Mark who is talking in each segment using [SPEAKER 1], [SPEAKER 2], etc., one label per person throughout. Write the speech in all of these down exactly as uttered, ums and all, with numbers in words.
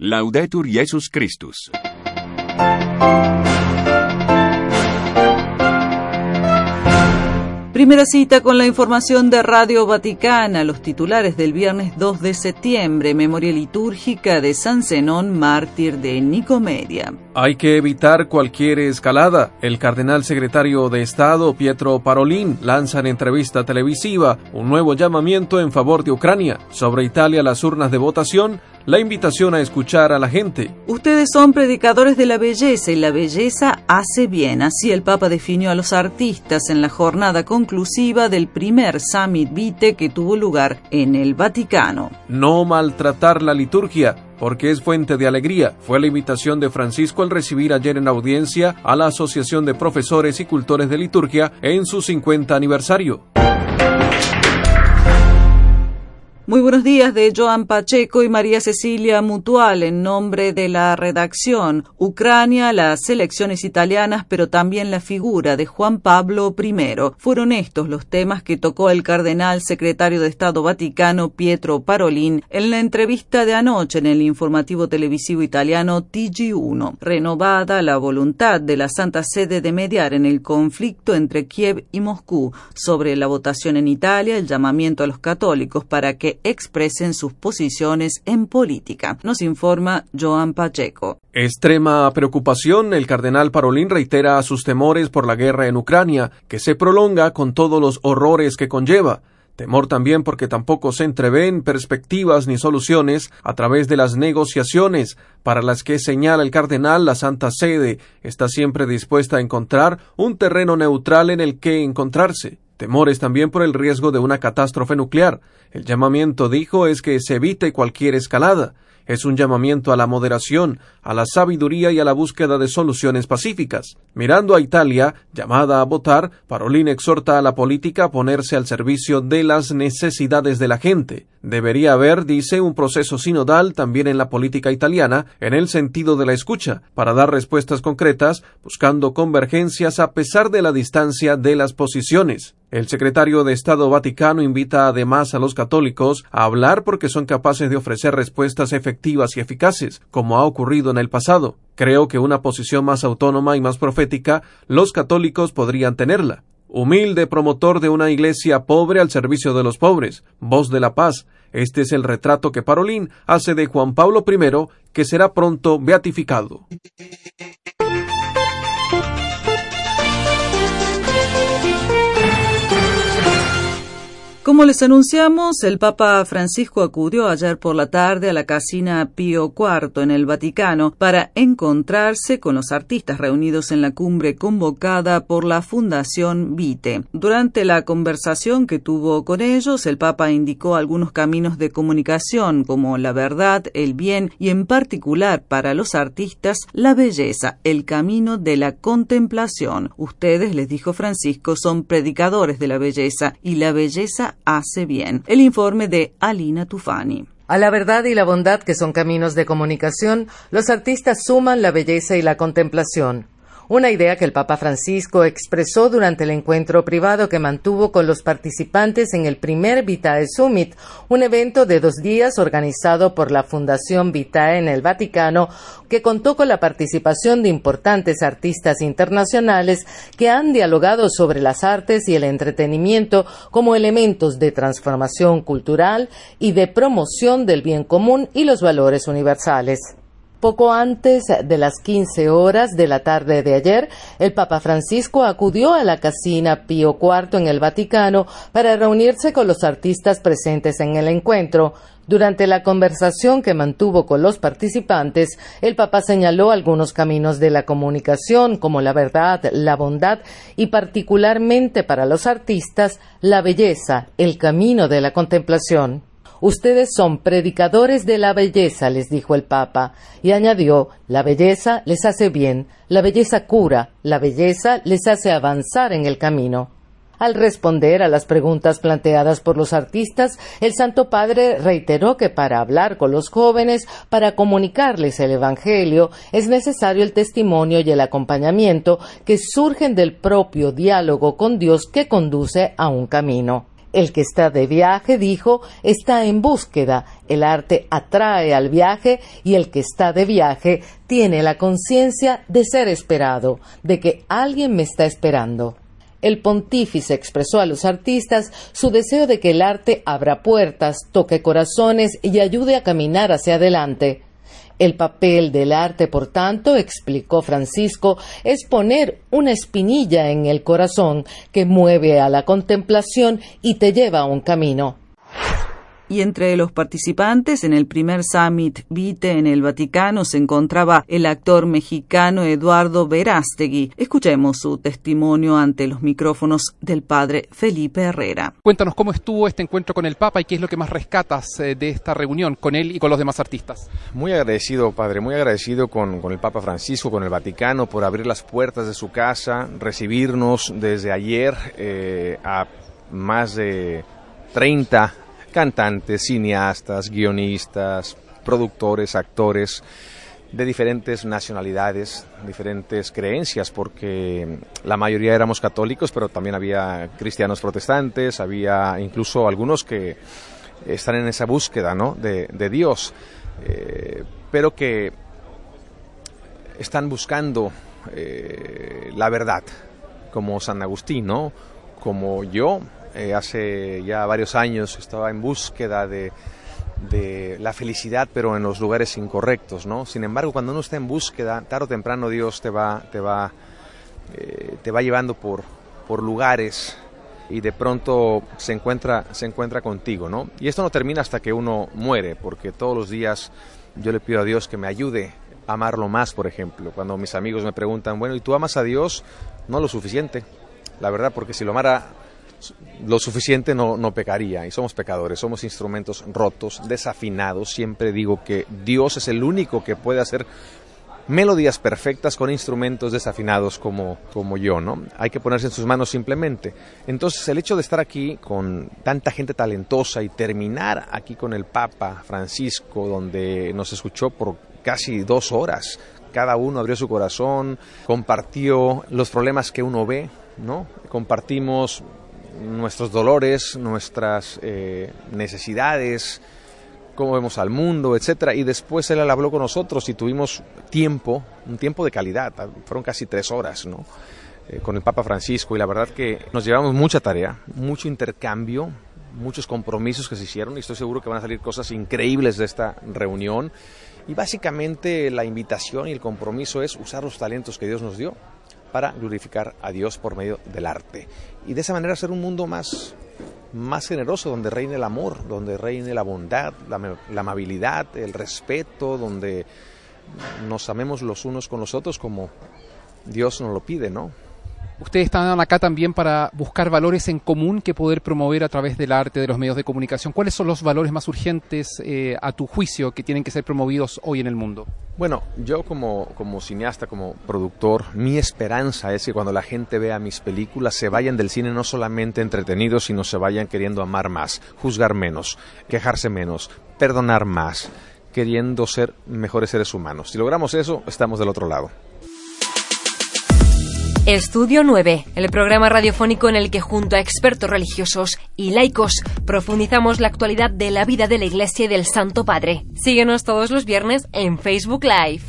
[SPEAKER 1] Laudetur Jesus Christus.
[SPEAKER 2] Primera cita con la información de Radio Vaticana, los titulares del viernes dos de septiembre, memoria litúrgica de San Zenón, mártir de Nicomedia.
[SPEAKER 3] Hay que evitar cualquier escalada. El cardenal secretario de Estado, Pietro Parolin, lanza en entrevista televisiva un nuevo llamamiento en favor de Ucrania. Sobre Italia, las urnas de votación, la invitación a escuchar a la gente.
[SPEAKER 2] Ustedes son predicadores de la belleza y la belleza hace bien. Así el Papa definió a los artistas en la jornada conclusiva del primer Summit Vitae que tuvo lugar en el Vaticano.
[SPEAKER 3] No maltratar la liturgia, porque es fuente de alegría, fue la invitación de Francisco al recibir ayer en audiencia a la Asociación de Profesores y Cultores de Liturgia en su cincuenta aniversario.
[SPEAKER 2] Muy buenos días de Joan Pacheco y María Cecilia Mutual en nombre de la redacción. Ucrania, las elecciones italianas, pero también la figura de Juan Pablo primero. Fueron estos los temas que tocó el cardenal secretario de Estado Vaticano Pietro Parolin en la entrevista de anoche en el informativo televisivo italiano T G uno. Renovada la voluntad de la Santa Sede de mediar en el conflicto entre Kiev y Moscú sobre la votación en Italia, el llamamiento a los católicos para que expresen sus posiciones en política. Nos informa Joan Pacheco.
[SPEAKER 3] Extrema preocupación, el cardenal Parolin reitera sus temores por la guerra en Ucrania, que se prolonga con todos los horrores que conlleva. Temor también porque tampoco se entreven perspectivas ni soluciones a través de las negociaciones, para las que señala el cardenal la Santa Sede está siempre dispuesta a encontrar un terreno neutral en el que encontrarse. Temores también por el riesgo de una catástrofe nuclear. El llamamiento, dijo, es que se evite cualquier escalada. Es un llamamiento a la moderación, a la sabiduría y a la búsqueda de soluciones pacíficas. Mirando a Italia, llamada a votar, Parolin exhorta a la política a ponerse al servicio de las necesidades de la gente. Debería haber, dice, un proceso sinodal también en la política italiana, en el sentido de la escucha, para dar respuestas concretas, buscando convergencias a pesar de la distancia de las posiciones. El secretario de Estado Vaticano invita además a los católicos a hablar porque son capaces de ofrecer respuestas efectivas y eficaces, como ha ocurrido en el pasado. Creo que una posición más autónoma y más profética, los católicos podrían tenerla. Humilde promotor de una iglesia pobre al servicio de los pobres, voz de la paz. Este es el retrato que Parolin hace de Juan Pablo primero, que será pronto beatificado.
[SPEAKER 2] Como les anunciamos, el Papa Francisco acudió ayer por la tarde a la Casina Pío cuarto en el Vaticano para encontrarse con los artistas reunidos en la cumbre convocada por la Fundación Vitae. Durante la conversación que tuvo con ellos, el Papa indicó algunos caminos de comunicación como la verdad, el bien y en particular para los artistas la belleza, el camino de la contemplación. Ustedes, les dijo Francisco, son predicadores de la belleza y la belleza hace bien. El informe de Alina Tufani.
[SPEAKER 4] A la verdad y la bondad, que son caminos de comunicación, los artistas suman la belleza y la contemplación. Una idea que el Papa Francisco expresó durante el encuentro privado que mantuvo con los participantes en el primer Vitae Summit, un evento de dos días organizado por la Fundación Vitae en el Vaticano, que contó con la participación de importantes artistas internacionales que han dialogado sobre las artes y el entretenimiento como elementos de transformación cultural y de promoción del bien común y los valores universales. Poco antes de las quince horas de la tarde de ayer, el Papa Francisco acudió a la Casina Pío cuarto en el Vaticano para reunirse con los artistas presentes en el encuentro. Durante la conversación que mantuvo con los participantes, el Papa señaló algunos caminos de la comunicación, como la verdad, la bondad y, particularmente para los artistas, la belleza, el camino de la contemplación. Ustedes son predicadores de la belleza, les dijo el Papa, y añadió, la belleza les hace bien, la belleza cura, la belleza les hace avanzar en el camino. Al responder a las preguntas planteadas por los artistas, el Santo Padre reiteró que para hablar con los jóvenes, para comunicarles el Evangelio, es necesario el testimonio y el acompañamiento que surgen del propio diálogo con Dios que conduce a un camino. El que está de viaje, dijo, está en búsqueda. El arte atrae al viaje y el que está de viaje tiene la conciencia de ser esperado, de que alguien me está esperando. El pontífice expresó a los artistas su deseo de que el arte abra puertas, toque corazones y ayude a caminar hacia adelante. El papel del arte, por tanto, explicó Francisco, es poner una espinilla en el corazón que mueve a la contemplación y te lleva a un camino.
[SPEAKER 2] Y entre los participantes en el primer Summit Vitae en el Vaticano se encontraba el actor mexicano Eduardo Verástegui. Escuchemos su testimonio ante los micrófonos del padre Felipe Herrera.
[SPEAKER 5] Cuéntanos cómo estuvo este encuentro con el Papa y qué es lo que más rescatas eh, de esta reunión con él y con los demás artistas.
[SPEAKER 6] Muy agradecido, padre, muy agradecido con, con el Papa Francisco, con el Vaticano, por abrir las puertas de su casa, recibirnos desde ayer eh, a más de treinta cantantes, cineastas, guionistas, productores, actores de diferentes nacionalidades, diferentes creencias, porque la mayoría éramos católicos, pero también había cristianos protestantes, había incluso algunos que están en esa búsqueda, ¿no?, de, de Dios, eh, pero que están buscando eh, la verdad, como San Agustín, ¿no?, como yo. Eh, hace ya varios años estaba en búsqueda de, de la felicidad, pero en los lugares incorrectos, ¿no? Sin embargo, cuando uno está en búsqueda, tarde o temprano Dios te va, te va, eh, te va llevando por, por lugares y de pronto se encuentra, se encuentra contigo, ¿no? Y esto no termina hasta que uno muere, porque todos los días yo le pido a Dios que me ayude a amarlo más, por ejemplo. Cuando mis amigos me preguntan, bueno, ¿y tú amas a Dios? No lo suficiente, la verdad, porque si lo amara lo suficiente no, no pecaría, y somos pecadores, somos instrumentos rotos, desafinados. Siempre digo que Dios es el único que puede hacer melodías perfectas con instrumentos desafinados como, como yo, ¿no? Hay que ponerse en sus manos simplemente. Entonces, el hecho de estar aquí con tanta gente talentosa y terminar aquí con el Papa Francisco, donde nos escuchó por casi dos horas, cada uno abrió su corazón, compartió los problemas que uno ve, ¿no? Compartimos nuestros dolores, nuestras eh, necesidades, cómo vemos al mundo, etcétera, y después él habló con nosotros y tuvimos tiempo, un tiempo de calidad, fueron casi tres horas, ¿no?, eh, con el Papa Francisco, y la verdad que nos llevamos mucha tarea, mucho intercambio, muchos compromisos que se hicieron, y estoy seguro que van a salir cosas increíbles de esta reunión, y básicamente la invitación y el compromiso es usar los talentos que Dios nos dio para glorificar a Dios por medio del arte. Y de esa manera hacer un mundo más, más generoso, donde reine el amor, donde reine la bondad, la, la amabilidad, el respeto, donde nos amemos los unos con los otros como Dios nos lo pide, ¿no?
[SPEAKER 5] Ustedes están acá también para buscar valores en común que poder promover a través del arte, de los medios de comunicación. ¿Cuáles son los valores más urgentes, eh, a tu juicio, que tienen que ser promovidos hoy en el mundo?
[SPEAKER 6] Bueno, yo como, como cineasta, como productor, mi esperanza es que cuando la gente vea mis películas se vayan del cine no solamente entretenidos, sino se vayan queriendo amar más, juzgar menos, quejarse menos, perdonar más, queriendo ser mejores seres humanos. Si logramos eso, estamos del otro lado.
[SPEAKER 7] Estudio nueve, el programa radiofónico en el que junto a expertos religiosos y laicos profundizamos la actualidad de la vida de la Iglesia y del Santo Padre. Síguenos todos los viernes en Facebook Live.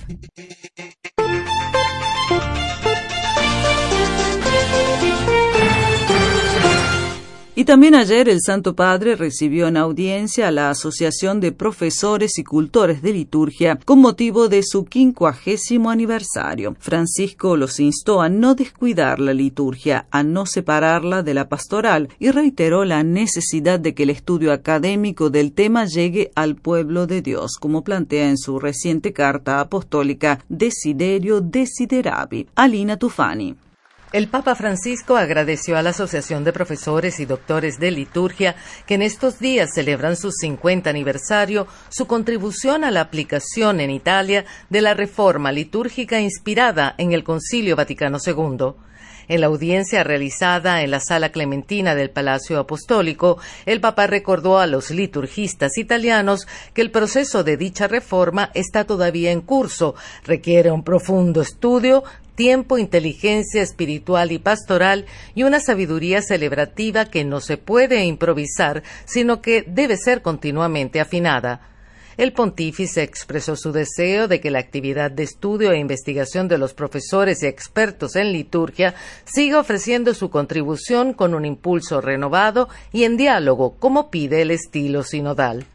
[SPEAKER 2] Y también ayer el Santo Padre recibió en audiencia a la Asociación de Profesores y Cultores de Liturgia con motivo de su quincuagésimo aniversario. Francisco los instó a no descuidar la liturgia, a no separarla de la pastoral, y reiteró la necesidad de que el estudio académico del tema llegue al pueblo de Dios, como plantea en su reciente carta apostólica Desiderio Desideravi. Alina Tufani.
[SPEAKER 4] El Papa Francisco agradeció a la Asociación de Profesores y Doctores de Liturgia, que en estos días celebran su cincuenta aniversario, su contribución a la aplicación en Italia de la reforma litúrgica inspirada en el Concilio Vaticano segundo. En la audiencia realizada en la Sala Clementina del Palacio Apostólico, el Papa recordó a los liturgistas italianos que el proceso de dicha reforma está todavía en curso, requiere un profundo estudio, tiempo, inteligencia espiritual y pastoral y una sabiduría celebrativa que no se puede improvisar, sino que debe ser continuamente afinada. El pontífice expresó su deseo de que la actividad de estudio e investigación de los profesores y expertos en liturgia siga ofreciendo su contribución con un impulso renovado y en diálogo, como pide el estilo sinodal.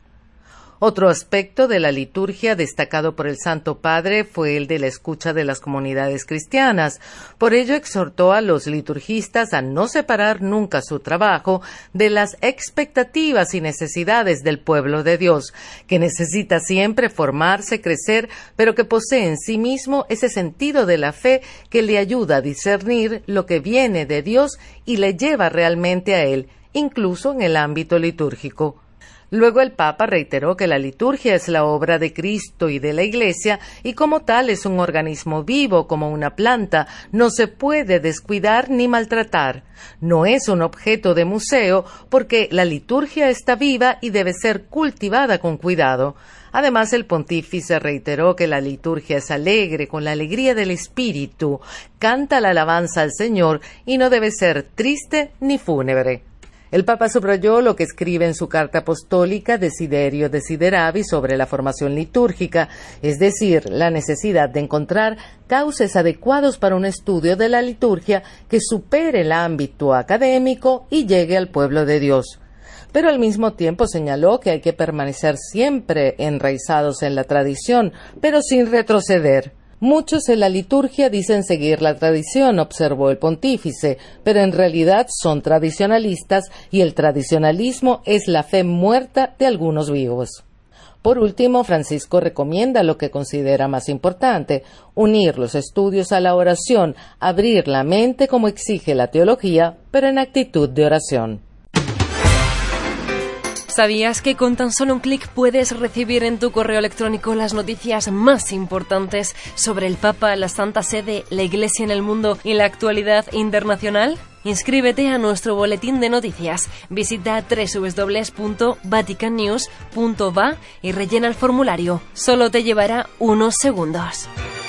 [SPEAKER 4] Otro aspecto de la liturgia destacado por el Santo Padre fue el de la escucha de las comunidades cristianas. Por ello exhortó a los liturgistas a no separar nunca su trabajo de las expectativas y necesidades del pueblo de Dios, que necesita siempre formarse, crecer, pero que posee en sí mismo ese sentido de la fe que le ayuda a discernir lo que viene de Dios y le lleva realmente a Él, incluso en el ámbito litúrgico. Luego el Papa reiteró que la liturgia es la obra de Cristo y de la Iglesia y como tal es un organismo vivo como una planta, no se puede descuidar ni maltratar. No es un objeto de museo porque la liturgia está viva y debe ser cultivada con cuidado. Además, el pontífice reiteró que la liturgia es alegre, con la alegría del espíritu, canta la alabanza al Señor y no debe ser triste ni fúnebre. El Papa subrayó lo que escribe en su carta apostólica Desiderio Desideravi sobre la formación litúrgica, es decir, la necesidad de encontrar cauces adecuados para un estudio de la liturgia que supere el ámbito académico y llegue al pueblo de Dios. Pero al mismo tiempo señaló que hay que permanecer siempre enraizados en la tradición, pero sin retroceder. Muchos en la liturgia dicen seguir la tradición, observó el pontífice, pero en realidad son tradicionalistas y el tradicionalismo es la fe muerta de algunos vivos. Por último, Francisco recomienda lo que considera más importante, unir los estudios a la oración, abrir la mente como exige la teología, pero en actitud de oración.
[SPEAKER 7] ¿Sabías que con tan solo un clic puedes recibir en tu correo electrónico las noticias más importantes sobre el Papa, la Santa Sede, la Iglesia en el mundo y la actualidad internacional? Inscríbete a nuestro boletín de noticias. Visita doble u doble u doble u punto vatican news punto va y rellena el formulario. Solo te llevará unos segundos.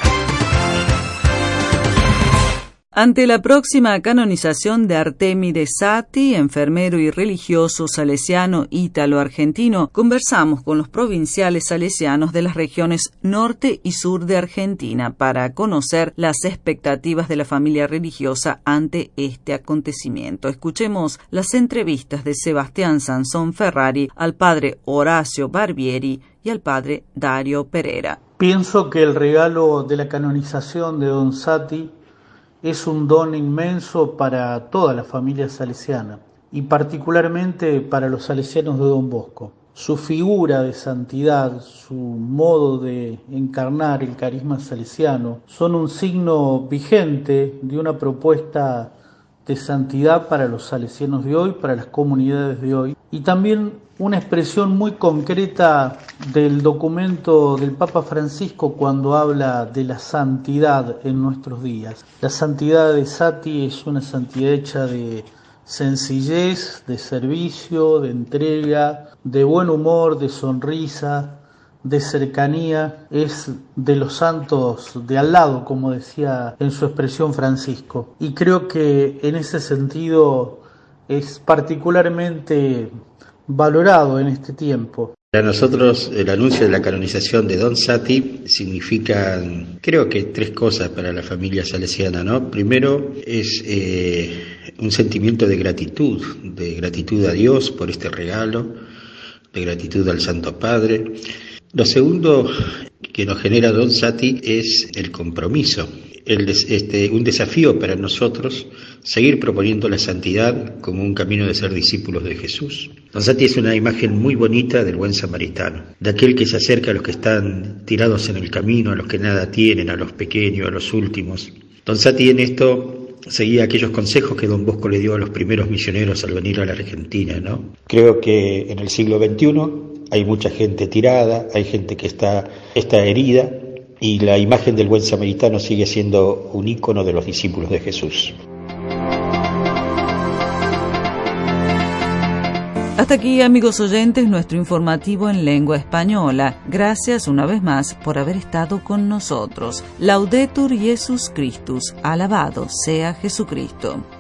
[SPEAKER 2] Ante la próxima canonización de Artemide Satti, enfermero y religioso salesiano ítalo-argentino, conversamos con los provinciales salesianos de las regiones norte y sur de Argentina para conocer las expectativas de la familia religiosa ante este acontecimiento. Escuchemos las entrevistas de Sebastián Sansón Ferrari al padre Horacio Barbieri y al padre Dario Pereira.
[SPEAKER 8] Pienso que el regalo de la canonización de don Satti es un don inmenso para toda la familia salesiana y particularmente para los salesianos de Don Bosco. Su figura de santidad, su modo de encarnar el carisma salesiano son un signo vigente de una propuesta de santidad para los salesianos de hoy, para las comunidades de hoy, y también una expresión muy concreta del documento del Papa Francisco cuando habla de la santidad en nuestros días. La santidad de Satti es una santidad hecha de sencillez, de servicio, de entrega, de buen humor, de sonrisa, de cercanía, es de los santos de al lado, como decía en su expresión Francisco. Y creo que en ese sentido es particularmente valorado en este tiempo.
[SPEAKER 9] Para nosotros el anuncio de la canonización de Don Satti significa, creo que tres cosas para la familia salesiana, ¿no? Primero es eh, un sentimiento de gratitud, de gratitud a Dios por este regalo, de gratitud al Santo Padre. Lo segundo que nos genera Don Satti es el compromiso, el des, este, un desafío para nosotros seguir proponiendo la santidad como un camino de ser discípulos de Jesús. Don Satti es una imagen muy bonita del buen samaritano, de aquel que se acerca a los que están tirados en el camino, a los que nada tienen, a los pequeños, a los últimos. Don Satti en esto seguía aquellos consejos que Don Bosco le dio a los primeros misioneros al venir a la Argentina, ¿no? Creo que en el siglo veintiuno hay mucha gente tirada, hay gente que está, está herida, y la imagen del buen samaritano sigue siendo un ícono de los discípulos de Jesús.
[SPEAKER 2] Hasta aquí, amigos oyentes, nuestro informativo en lengua española. Gracias una vez más por haber estado con nosotros. Laudetur Jesus Christus, alabado sea Jesucristo.